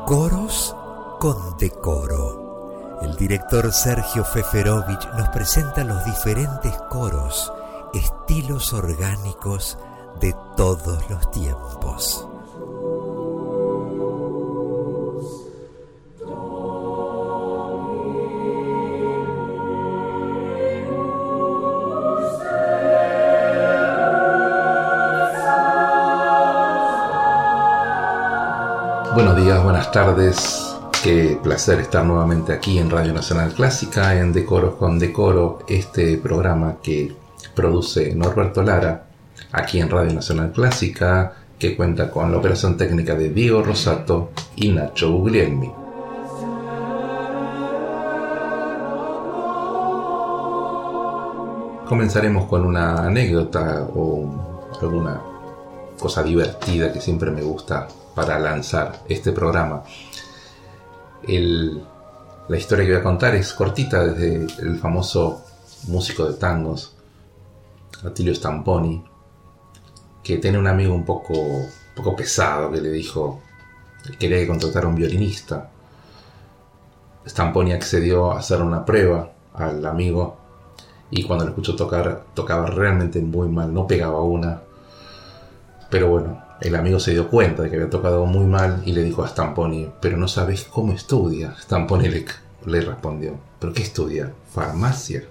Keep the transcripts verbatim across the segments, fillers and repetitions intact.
Coros con decoro. El director Sergio Feferovich nos presenta los diferentes coros, estilos orgánicos de todos los tiempos. Buenos días, buenas tardes, qué placer estar nuevamente aquí en Radio Nacional Clásica, en Decoros con Decoro, este programa que produce Norberto Lara, aquí en Radio Nacional Clásica, que cuenta con la operación técnica de Diego Rosato y Nacho Guglielmi. Comenzaremos con una anécdota o alguna cosa divertida que siempre me gusta para lanzar este programa. El, la historia que voy a contar es cortita, desde el famoso músico de tangos Attilio Stamponi, que tiene un amigo un poco, un poco pesado que le dijo que quería que contratara un violinista. Stamponi accedió a hacer una prueba al amigo y cuando lo escuchó tocar, tocaba realmente muy mal, no pegaba una. Pero bueno, el amigo se dio cuenta de que había tocado muy mal y le dijo a Stamponi: ¿pero no sabes cómo estudia? Stamponi le, le respondió: ¿pero qué estudia? ¿Farmacia?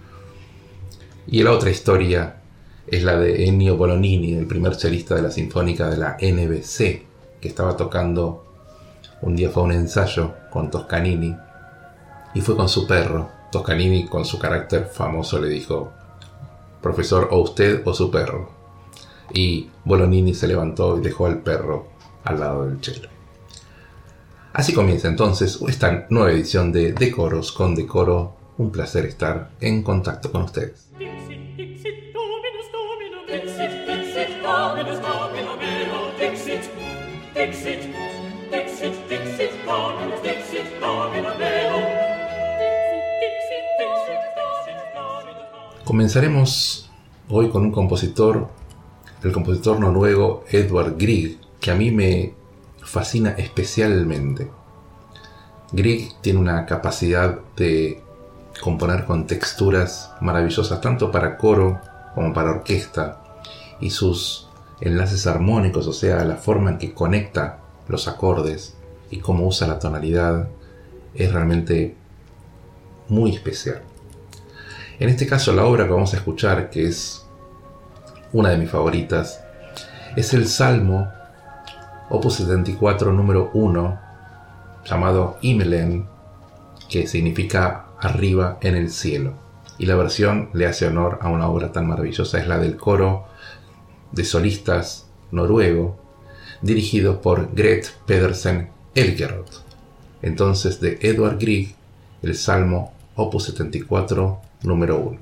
Y la otra historia es la de Ennio Bolognini, el primer chelista de la Sinfónica de la N B C, que estaba tocando, un día fue a un ensayo con Toscanini y fue con su perro. Toscanini, con su carácter famoso, le dijo: profesor, o usted o su perro. Y Bolognini se levantó y dejó al perro al lado del cello. Así comienza entonces esta nueva edición de Decoros con Decoro. Un placer estar en contacto con ustedes. Comenzaremos hoy con un compositor, el compositor noruego Edvard Grieg, que a mí me fascina especialmente. Grieg tiene una capacidad de componer con texturas maravillosas, tanto para coro como para orquesta, y sus enlaces armónicos, o sea, la forma en que conecta los acordes y cómo usa la tonalidad, es realmente muy especial. En este caso, la obra que vamos a escuchar, que es una de mis favoritas, es el Salmo Opus setenta y cuatro número uno, llamado Himmelen, que significa arriba en el cielo, y la versión le hace honor a una obra tan maravillosa. Es la del coro de solistas noruego, dirigido por Gret Pedersen Elgerot. Entonces, de Edvard Grieg, el Salmo Opus setenta y cuatro número uno.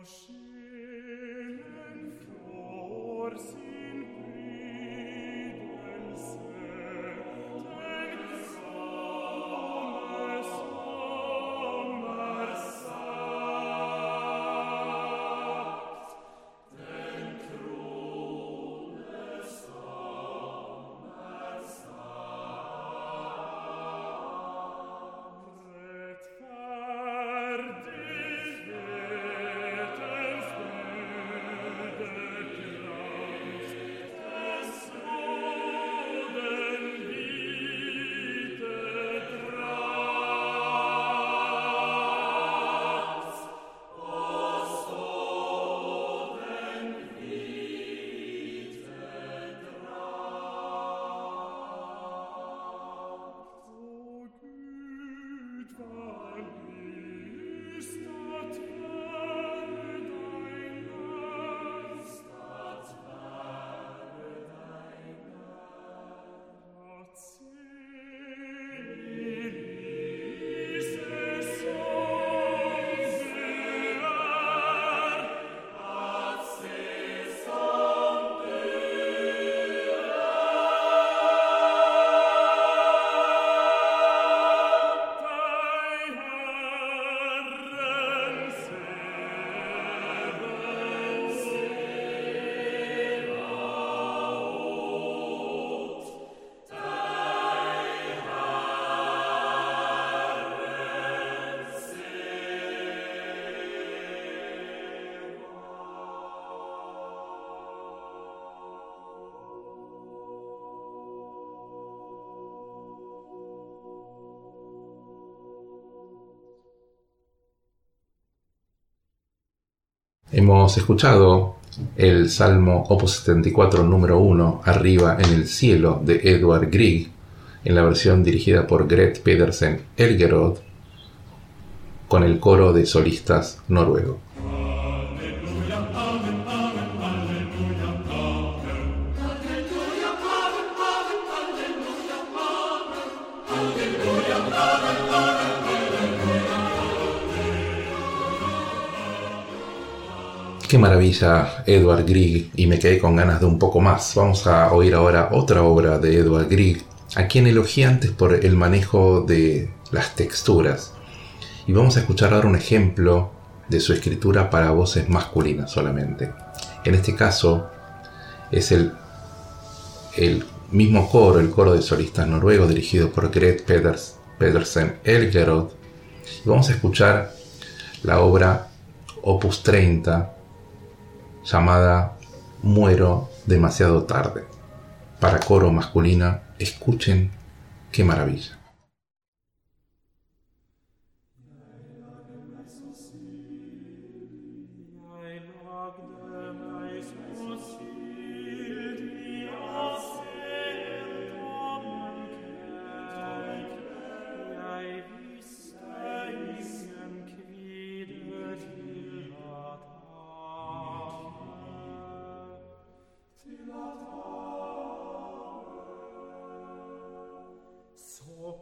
Hemos escuchado el Salmo Opus setenta y cuatro número uno, Arriba en el cielo, de Edvard Grieg, en la versión dirigida por Gret Pedersen Elgerod, con el coro de solistas noruego. Qué maravilla, Edvard Grieg, y me quedé con ganas de un poco más. Vamos a oír ahora otra obra de Edvard Grieg, a quien elogié antes por el manejo de las texturas. Y vamos a escuchar ahora un ejemplo de su escritura para voces masculinas solamente. En este caso es el, el mismo coro, el coro de solistas noruegos dirigido por Gret Peders, Pedersen Elgerod. Y vamos a escuchar la obra Opus treinta, llamada Muero demasiado tarde. Para coro masculina, escuchen qué maravilla. So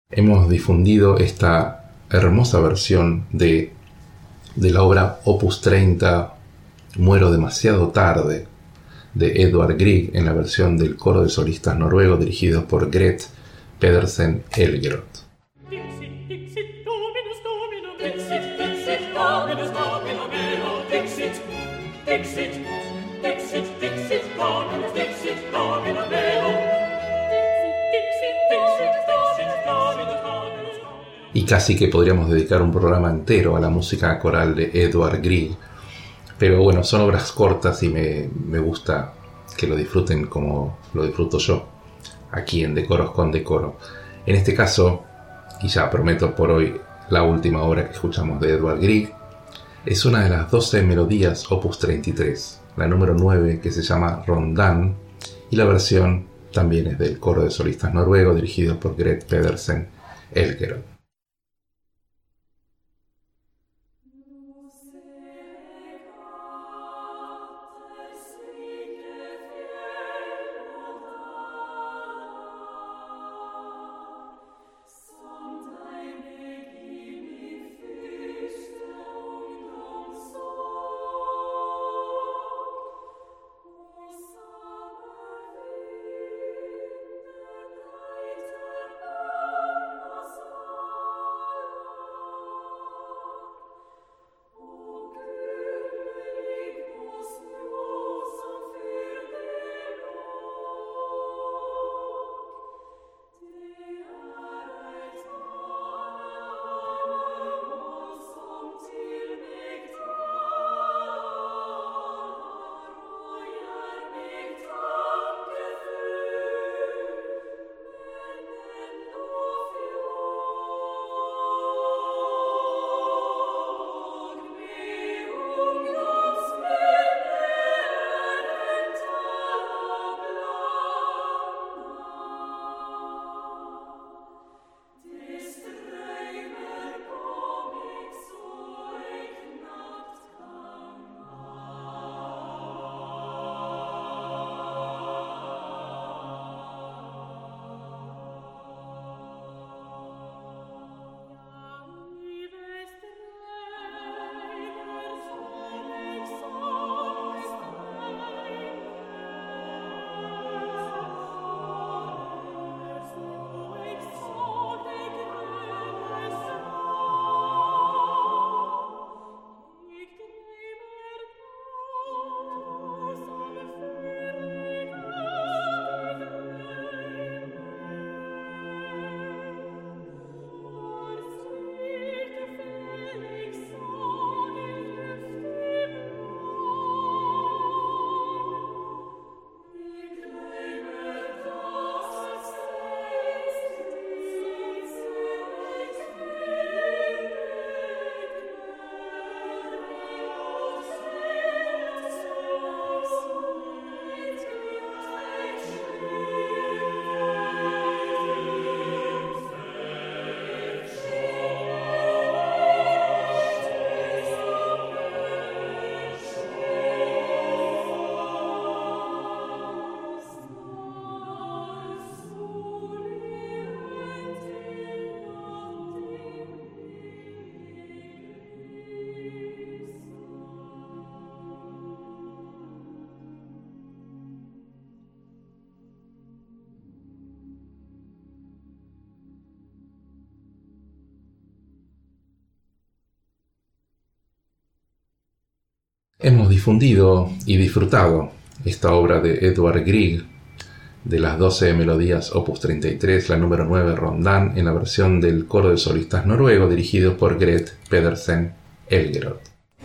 hemos difundido esta hermosa versión de, de la obra Opus treinta, Muero demasiado tarde, de Edvard Grieg, en la versión del coro de solistas noruego dirigido por Gret Pedersen Elgeroth. Y casi que podríamos dedicar un programa entero a la música coral de Edvard Grieg, pero bueno, son obras cortas y me, me gusta que lo disfruten como lo disfruto yo, aquí en Decoros con Decoro. En este caso, y ya prometo por hoy, la última obra que escuchamos de Edvard Grieg es una de las doce melodías Opus treinta y tres, la número nueve, que se llama Rondán, y la versión también es del coro de solistas noruego dirigido por Gret Pedersen Elgeroth. Hemos difundido y disfrutado esta obra de Edvard Grieg, de las doce melodías Opus treinta y tres, la número nueve, Rondán, en la versión del coro de solistas noruego dirigido por Gret Pedersen Elgeroth.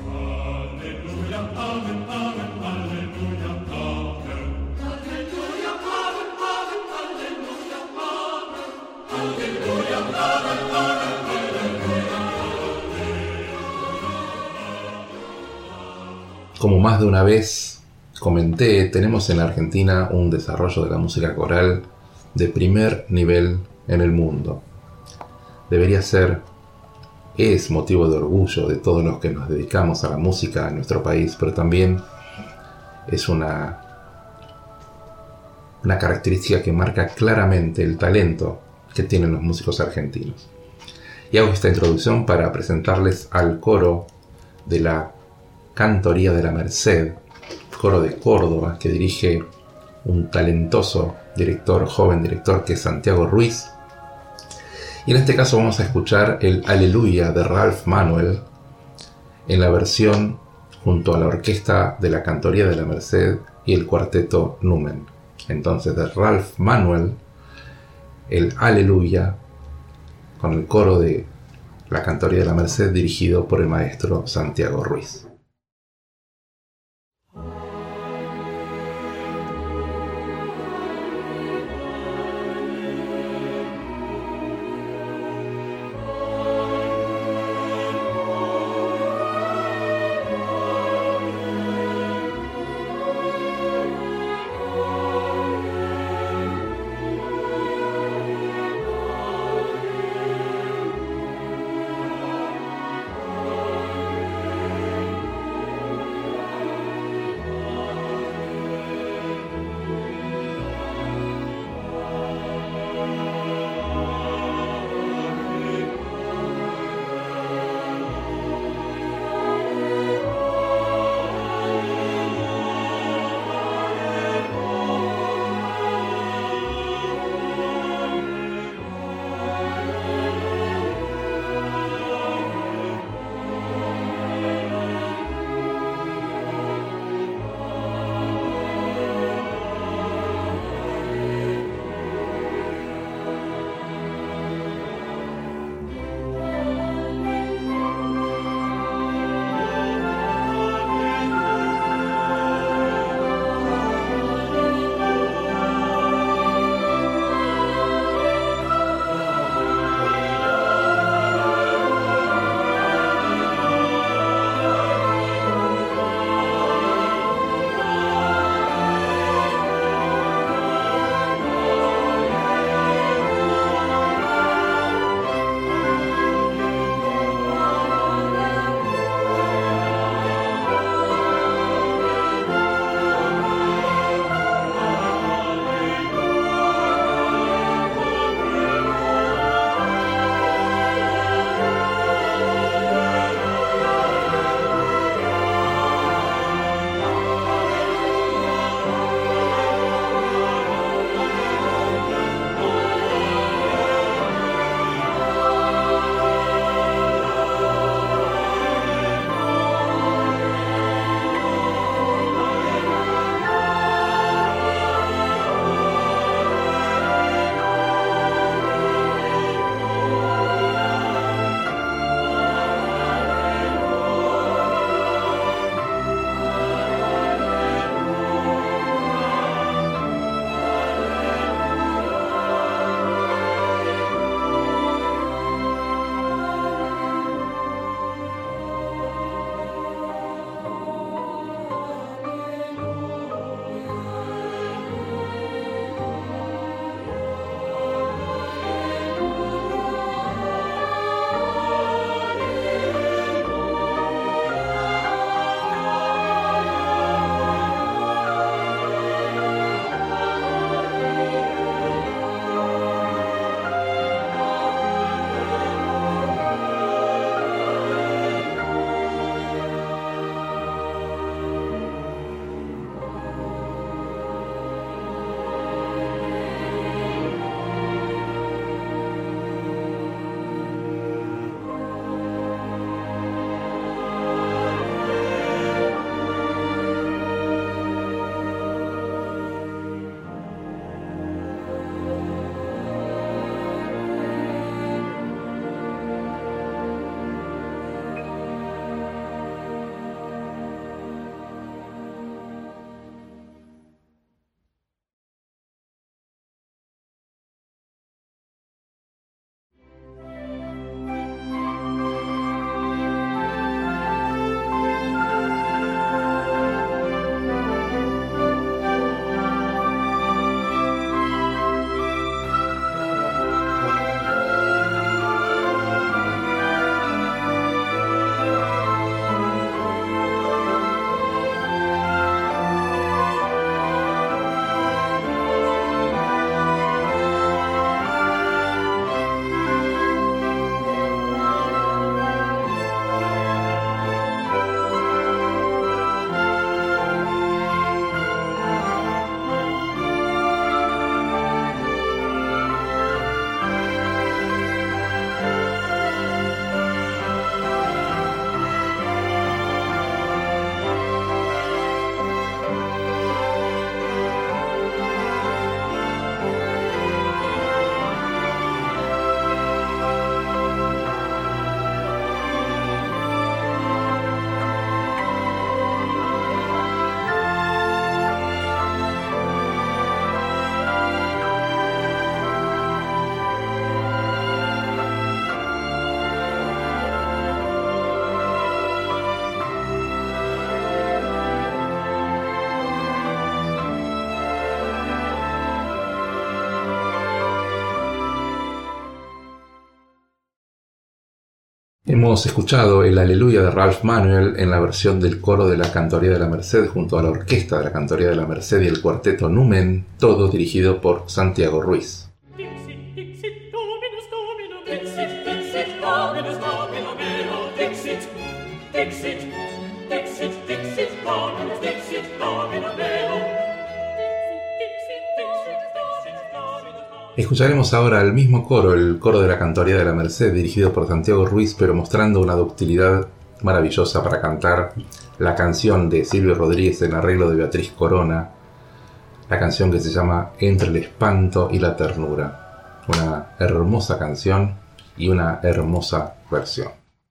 Como más de una vez comenté, tenemos en la Argentina un desarrollo de la música coral de primer nivel en el mundo. Debería ser, es motivo de orgullo de todos los que nos dedicamos a la música en nuestro país, pero también es una, una característica que marca claramente el talento que tienen los músicos argentinos. Y hago esta introducción para presentarles al coro de la Cantoría de la Merced, coro de Córdoba, que dirige un talentoso director, joven director, que es Santiago Ruiz. Y en este caso vamos a escuchar el Aleluya de Ralph Manuel en la versión junto a la orquesta de la Cantoría de la Merced y el cuarteto Numen. Entonces, de Ralph Manuel, el Aleluya con el coro de la Cantoría de la Merced dirigido por el maestro Santiago Ruiz. Hemos escuchado el Aleluya de Ralph Manuel en la versión del coro de la Cantoría de la Merced junto a la orquesta de la Cantoría de la Merced y el cuarteto Numen, todo dirigido por Santiago Ruiz. Escucharemos ahora el mismo coro, el coro de la Cantoría de la Merced, dirigido por Santiago Ruiz, pero mostrando una ductilidad maravillosa para cantar la canción de Silvio Rodríguez en arreglo de Beatriz Corona, la canción que se llama Entre el espanto y la ternura. Una hermosa canción y una hermosa versión.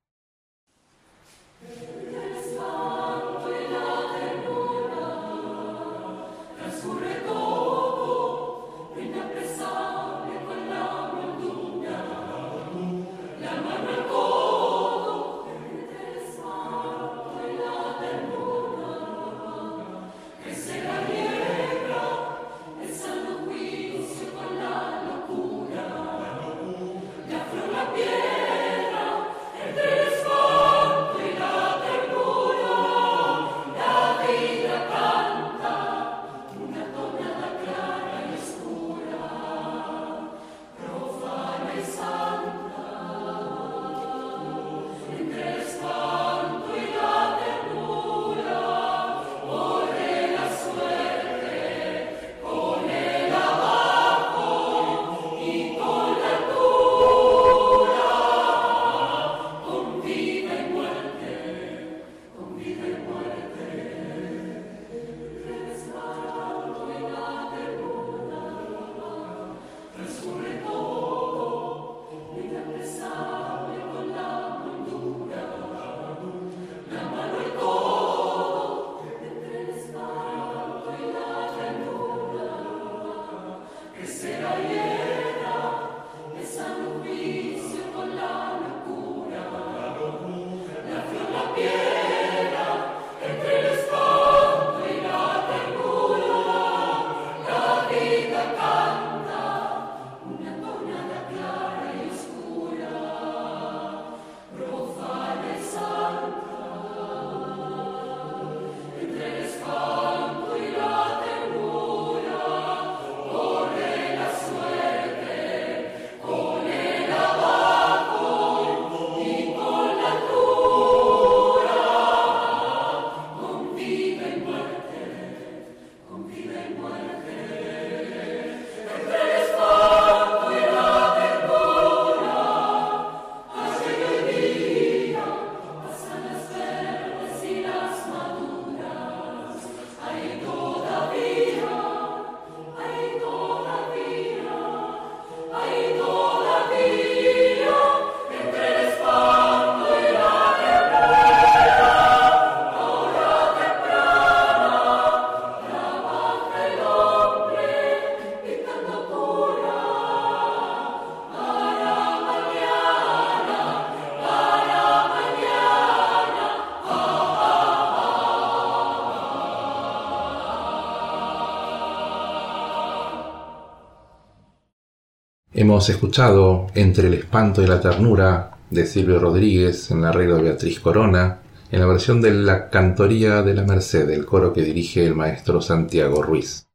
Hemos escuchado Entre el espanto y la ternura de Silvio Rodríguez en el arreglo de Beatriz Corona, en la versión de la Cantoría de la Merced, el coro que dirige el maestro Santiago Ruiz.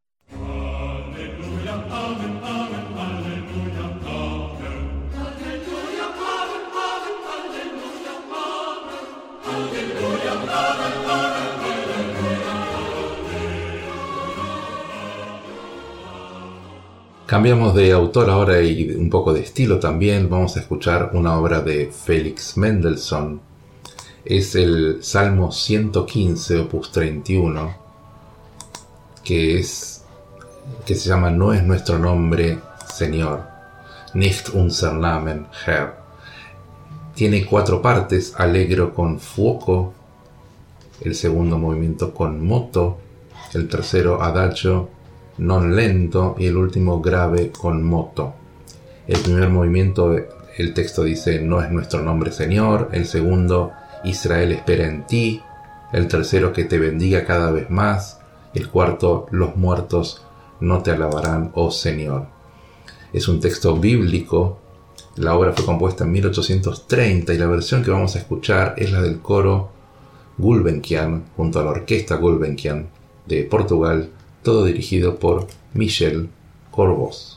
Cambiamos de autor ahora y un poco de estilo también. Vamos a escuchar una obra de Félix Mendelssohn. Es el Salmo ciento quince, opus treinta y uno, que, es, que se llama No es nuestro nombre, Señor. Nicht unser Namen, Herr. Tiene cuatro partes: allegro con fuoco, el segundo movimiento con moto, el tercero adagio non lento y el último grave con moto. El primer movimiento, el texto dice no es nuestro nombre Señor, el segundo Israel espera en ti, el tercero que te bendiga cada vez más, el cuarto los muertos no te alabarán, oh Señor. Es un texto bíblico La obra fue compuesta en mil ochocientos treinta y la versión que vamos a escuchar es la del coro Gulbenkian junto a la orquesta Gulbenkian de Portugal, todo dirigido por Michel Corvoz.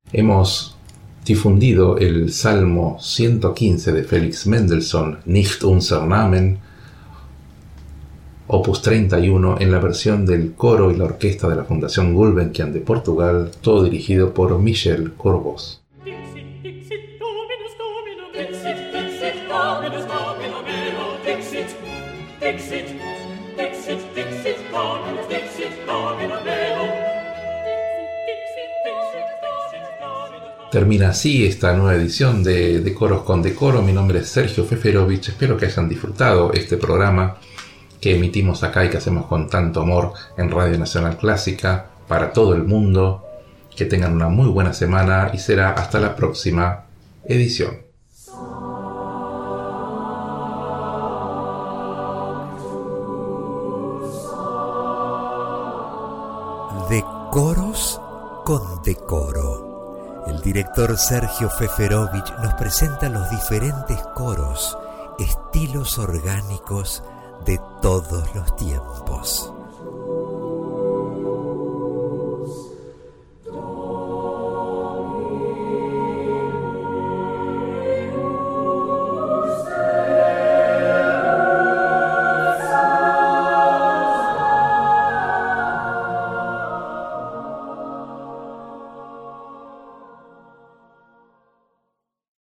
Hemos difundido el Salmo ciento quince de Felix Mendelssohn, Nicht unser Namen, opus treinta y uno, en la versión del coro y la orquesta de la Fundación Gulbenkian de Portugal, todo dirigido por Michel Corbos. Termina así esta nueva edición de, de Coros con Decoro. Mi nombre es Sergio Feferovich. Espero que hayan disfrutado este programa que emitimos acá y que hacemos con tanto amor en Radio Nacional Clásica para todo el mundo. Que tengan una muy buena semana y será hasta la próxima edición. De Coros con Decoro. El director Sergio Feferovich nos presenta los diferentes coros, estilos orgánicos de todos los tiempos.